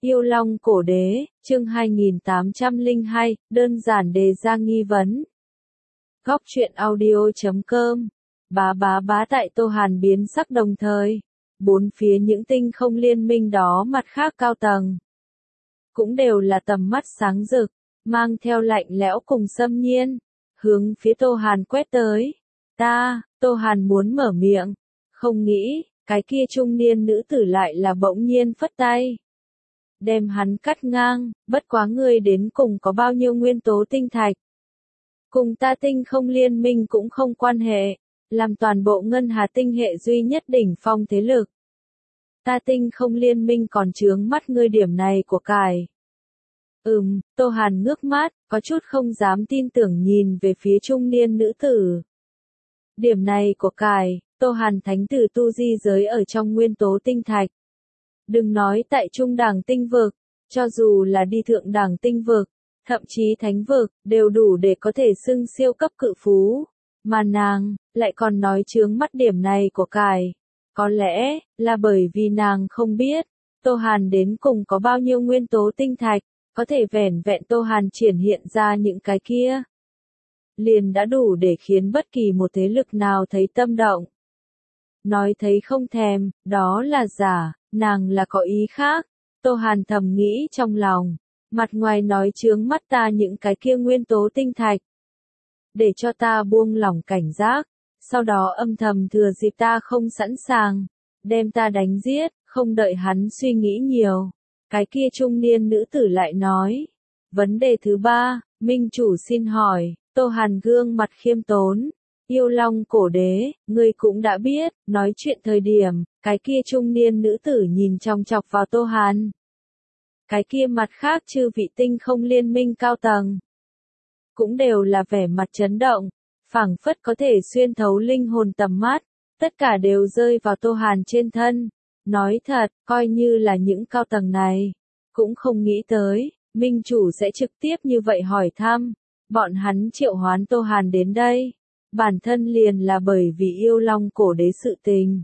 Yêu Long Cổ Đế, chương 2802, đơn giản đề ra nghi vấn. Góc truyện audio.com. Bá tại Tô Hàn biến sắc đồng thời. Bốn phía những tinh không liên minh đó mặt khác cao tầng. Cũng đều là tầm mắt sáng rực, mang theo lạnh lẽo cùng xâm nhiên. Hướng phía Tô Hàn quét tới. Tô Hàn muốn mở miệng. Không nghĩ, cái kia trung niên nữ tử lại là bỗng nhiên phất tay. Đem hắn cắt ngang, bất quá ngươi đến cùng có bao nhiêu nguyên tố tinh thạch. Cùng ta tinh không liên minh cũng không quan hệ, làm toàn bộ ngân hà tinh hệ duy nhất đỉnh phong thế lực. Ta tinh không liên minh còn chướng mắt ngươi điểm này của cải. Tô Hàn ngước mắt, có chút không dám tin tưởng nhìn về phía trung niên nữ tử. Điểm này của cải, Tô Hàn thánh tử tu di giới ở trong nguyên tố tinh thạch. Đừng nói tại trung đẳng tinh vực, cho dù là đi thượng đẳng tinh vực, thậm chí thánh vực, đều đủ để có thể xưng siêu cấp cự phú. Mà nàng, lại còn nói chướng mắt điểm này của cải. Có lẽ, là bởi vì nàng không biết, Tô Hàn đến cùng có bao nhiêu nguyên tố tinh thạch, có thể vẻn vẹn Tô Hàn triển hiện ra những cái kia. Liền đã đủ để khiến bất kỳ một thế lực nào thấy tâm động. Nói thấy không thèm, đó là giả, nàng là có ý khác. Tô Hàn thầm nghĩ trong lòng, mặt ngoài nói chướng mắt ta những cái kia nguyên tố tinh thạch. Để cho ta buông lỏng cảnh giác, sau đó âm thầm thừa dịp ta không sẵn sàng, đem ta đánh giết, không đợi hắn suy nghĩ nhiều. Cái kia trung niên nữ tử lại nói, vấn đề thứ ba, minh chủ xin hỏi. Tô Hàn gương mặt khiêm tốn. Yêu Long Cổ Đế, ngươi cũng đã biết, nói chuyện thời điểm, cái kia trung niên nữ tử nhìn chòng chọc vào Tô Hàn. Cái kia mặt khác chư vị tinh không liên minh cao tầng. Cũng đều là vẻ mặt chấn động, phảng phất có thể xuyên thấu linh hồn tầm mắt, tất cả đều rơi vào Tô Hàn trên thân. Nói thật, coi như là những cao tầng này, cũng không nghĩ tới, minh chủ sẽ trực tiếp như vậy hỏi thăm. Bọn hắn triệu hoán Tô Hàn đến đây, bản thân liền là bởi vì Yêu Long Cổ Đế sự tình.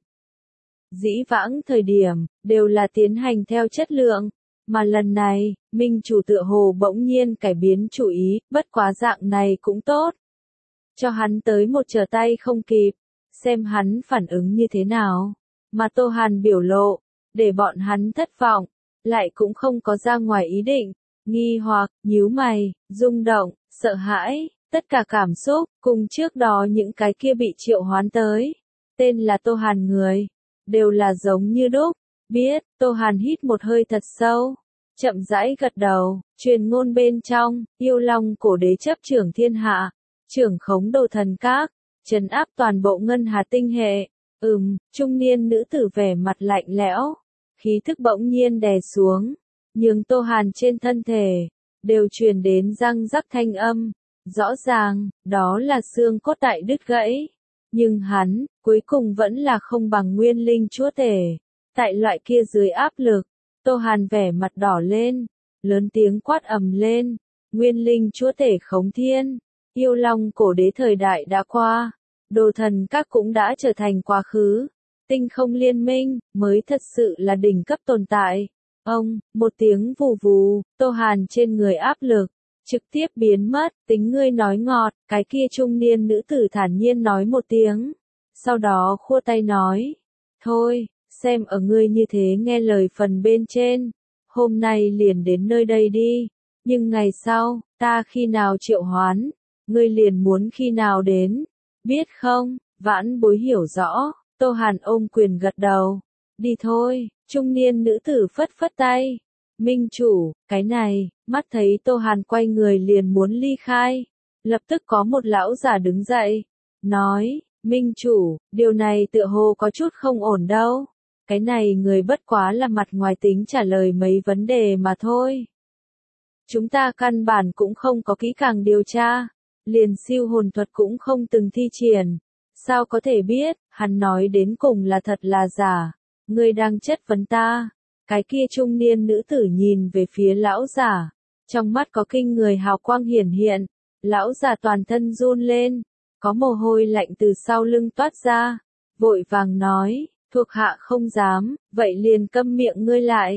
Dĩ vãng thời điểm, đều là tiến hành theo chất lượng, mà lần này, minh chủ tựa hồ bỗng nhiên cải biến chủ ý, bất quá dạng này cũng tốt. Cho hắn tới một trở tay không kịp, xem hắn phản ứng như thế nào. Mà Tô Hàn biểu lộ, để bọn hắn thất vọng, lại cũng không có ra ngoài ý định, nghi hoặc, nhíu mày, rung động, sợ hãi, tất cả cảm xúc, cùng trước đó những cái kia bị triệu hoán tới, tên là Tô Hàn người, đều là giống như đúc. Biết, Tô Hàn hít một hơi thật sâu, chậm rãi gật đầu, truyền ngôn bên trong, Yêu Long Cổ Đế chấp trưởng thiên hạ, trưởng khống đồ thần các, trấn áp toàn bộ ngân hà tinh hệ. Trung niên nữ tử vẻ mặt lạnh lẽo, khí thức bỗng nhiên đè xuống, nhưng Tô Hàn trên thân thể, đều truyền đến răng rắc thanh âm. Rõ ràng, đó là xương cốt tại đứt gãy. Nhưng hắn, cuối cùng vẫn là không bằng nguyên linh chúa tể. Tại loại kia dưới áp lực, Tô Hàn vẻ mặt đỏ lên, lớn tiếng quát ầm lên. Nguyên linh chúa tể khống thiên, Yêu Long Cổ Đế thời đại đã qua. Đồ thần các cũng đã trở thành quá khứ. Tinh không liên minh, mới thật sự là đỉnh cấp tồn tại. Một tiếng vù vù, Tô Hàn trên người áp lực, trực tiếp biến mất, tính ngươi nói ngọt, cái kia trung niên nữ tử thản nhiên nói một tiếng. Sau đó khua tay nói, thôi, xem ở ngươi như thế nghe lời phần bên trên, hôm nay liền đến nơi đây đi, nhưng ngày sau, ta khi nào triệu hoán, ngươi liền muốn khi nào đến, biết không? Vãn Bối hiểu rõ. Tô Hàn ôm quyền gật đầu, đi thôi. Trung niên nữ tử phất phất tay. Minh chủ, cái này, mắt thấy Tô Hàn quay người liền muốn ly khai. Lập tức có một lão già đứng dậy, nói, Minh chủ, điều này tựa hồ có chút không ổn đâu. Cái này người bất quá là mặt ngoài tính trả lời mấy vấn đề mà thôi. Chúng ta căn bản cũng không có kỹ càng điều tra, liền siêu hồn thuật cũng không từng thi triển. Sao có thể biết, hắn nói đến cùng là thật là giả. Ngươi đang chất vấn ta. Cái kia trung niên nữ tử nhìn về phía lão giả, trong mắt có kinh người hào quang hiển hiện. Lão giả toàn thân run lên, có mồ hôi lạnh từ sau lưng toát ra, vội vàng nói, thuộc hạ không dám, vậy liền câm miệng ngươi lại.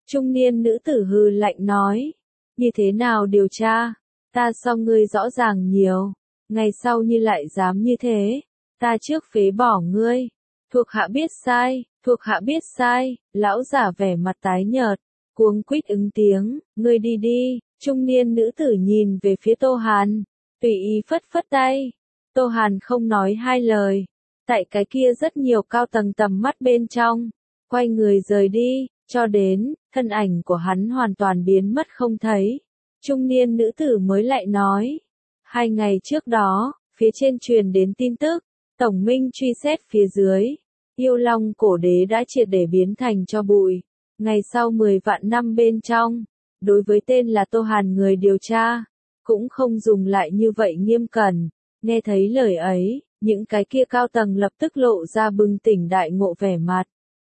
Trung niên nữ tử hừ lạnh nói. Như thế nào điều tra? Ta so ngươi rõ ràng nhiều. Ngày sau như lại dám như thế. Ta trước phế bỏ ngươi. Thuộc hạ biết sai, thuộc hạ biết sai. Lão giả vẻ mặt tái nhợt. Cuống quýt ứng tiếng. Ngươi đi đi. Trung niên nữ tử nhìn về phía Tô Hàn. Tùy ý phất phất tay. Tô Hàn không nói hai lời. Tại cái kia rất nhiều cao tầng tầm mắt bên trong. Quay người rời đi. Cho đến, thân ảnh của hắn hoàn toàn biến mất không thấy. Trung niên nữ tử mới lại nói. 2 ngày trước đó, phía trên truyền đến tin tức. Tổng minh truy xét phía dưới. Yêu Long cổ đế đã triệt để biến thành tro bụi. Ngày sau 10 vạn năm bên trong. Đối với tên là Tô Hàn người điều tra. Cũng không dùng lại như vậy nghiêm cẩn. Nghe thấy lời ấy, những cái kia cao tầng lập tức lộ ra bừng tỉnh đại ngộ vẻ mặt.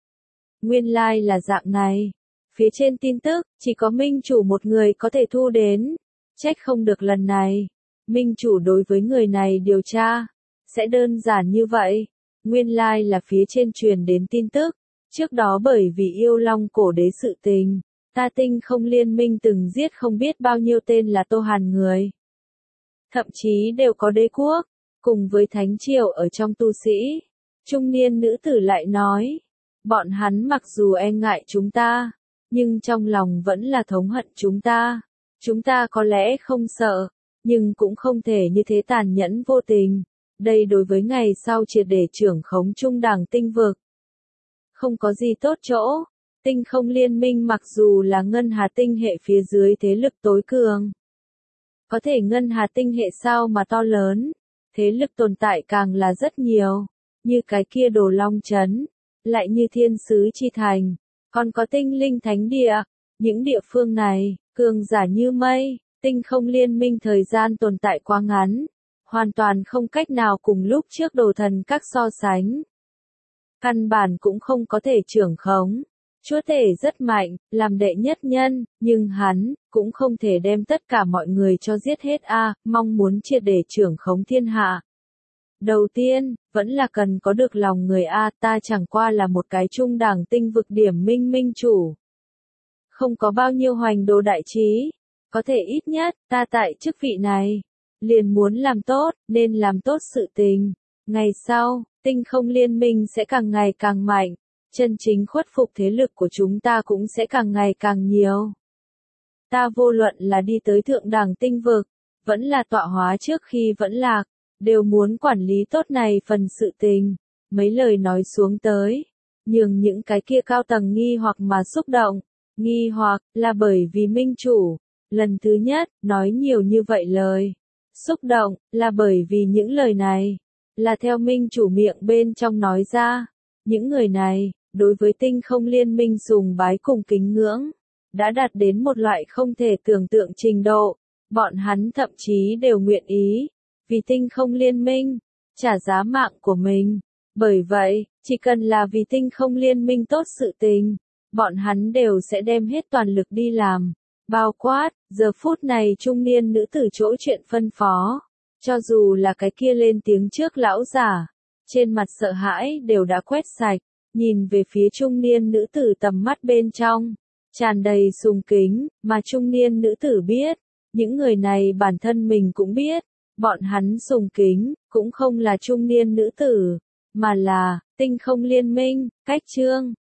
Nguyên lai là dạng này. Phía trên tin tức, chỉ có minh chủ một người có thể thu đến. Trách không được lần này. Minh chủ đối với người này điều tra. Sẽ đơn giản như vậy. Nguyên lai là phía trên truyền đến tin tức. Trước đó bởi vì yêu long cổ đế sự tình. Ta Tinh Không Liên Minh từng giết không biết bao nhiêu tên là Tô Hàn người. Thậm chí đều có đế quốc. Cùng với thánh triều ở trong tu sĩ. Trung niên nữ tử lại nói. Bọn hắn mặc dù e ngại chúng ta, nhưng trong lòng vẫn là thống hận chúng ta. Chúng ta có lẽ không sợ, nhưng cũng không thể như thế tàn nhẫn vô tình. Đây đối với ngày sau triệt để trưởng khống trung đẳng tinh vực. Không có gì tốt chỗ. Tinh Không Liên Minh mặc dù là ngân hà tinh hệ phía dưới thế lực tối cường. Có thể ngân hà tinh hệ sao mà to lớn. Thế lực tồn tại càng là rất nhiều. Như cái kia Đồ Long Trấn. Lại như Thiên Sứ Chi Thành, còn có Tinh Linh Thánh Địa, những địa phương này, cường giả như mây, Tinh Không Liên Minh thời gian tồn tại quá ngắn, hoàn toàn không cách nào cùng lúc trước Đồ Thần các so sánh. Căn bản cũng không có thể trưởng khống, chúa tể rất mạnh, làm đệ nhất nhân, nhưng hắn, cũng không thể đem tất cả mọi người cho giết hết mong muốn triệt để trưởng khống thiên hạ. Đầu tiên, vẫn là cần có được lòng người ta chẳng qua là một cái trung đẳng tinh vực điểm minh chủ. Không có bao nhiêu hoành đồ đại trí, có thể ít nhất, ta tại chức vị này, liền muốn làm tốt, nên làm tốt sự tình. Ngày sau, Tinh Không Liên Minh sẽ càng ngày càng mạnh, chân chính khuất phục thế lực của chúng ta cũng sẽ càng ngày càng nhiều. Ta vô luận là đi tới thượng đẳng tinh vực, vẫn là tọa hóa trước khi vẫn lạc. Đều muốn quản lý tốt này phần sự tình. Mấy lời nói xuống tới. Nhưng những cái kia cao tầng nghi hoặc mà xúc động. Nghi hoặc là bởi vì minh chủ. Lần thứ nhất, nói nhiều như vậy lời. Xúc động là bởi vì những lời này. Là theo minh chủ miệng bên trong nói ra. Những người này, đối với Tinh Không Liên Minh sùng bái cùng kính ngưỡng. Đã đạt đến một loại không thể tưởng tượng trình độ. Bọn hắn thậm chí đều nguyện ý. Vì Tinh Không Liên Minh, trả giá mạng của mình. Bởi vậy, chỉ cần là vì Tinh Không Liên Minh tốt sự tình, bọn hắn đều sẽ đem hết toàn lực đi làm. Bao quát, giờ phút này trung niên nữ tử chỗ chuyện phân phó. Cho dù là cái kia lên tiếng trước lão giả, trên mặt sợ hãi đều đã quét sạch, nhìn về phía trung niên nữ tử tầm mắt bên trong, tràn đầy sùng kính, mà trung niên nữ tử biết, những người này bản thân mình cũng biết. Bọn hắn sùng kính, cũng không là trung niên nữ tử, mà là, Tinh Không Liên Minh, cách chương.